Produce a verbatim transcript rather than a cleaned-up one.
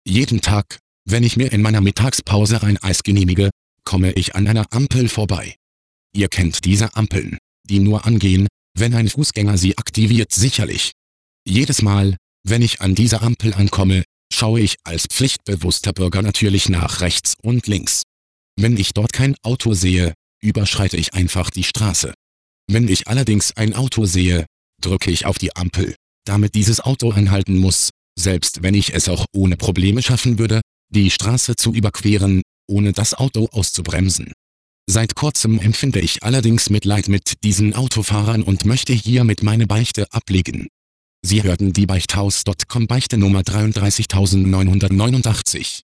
Jeden Tag, wenn ich mir in meiner Mittagspause ein Eis genehmige, komme ich an einer Ampel vorbei. Ihr kennt diese Ampeln, die nur angehen, wenn ein Fußgänger sie aktiviert, sicherlich. Jedes Mal, wenn ich an dieser Ampel ankomme, schaue ich als pflichtbewusster Bürger natürlich nach rechts und links. Wenn ich dort kein Auto sehe, überschreite ich einfach die Straße. Wenn ich allerdings ein Auto sehe, drücke ich auf die Ampel, damit dieses Auto anhalten muss, selbst wenn ich es auch ohne Probleme schaffen würde, die Straße zu überqueren, ohne das Auto auszubremsen. Seit kurzem empfinde ich allerdings Mitleid mit diesen Autofahrern und möchte hiermit meine Beichte ablegen. Sie hörten die Beichthaus Punkt com Beichte Nummer dreiunddreißigtausendneunhundertneunundachtzig.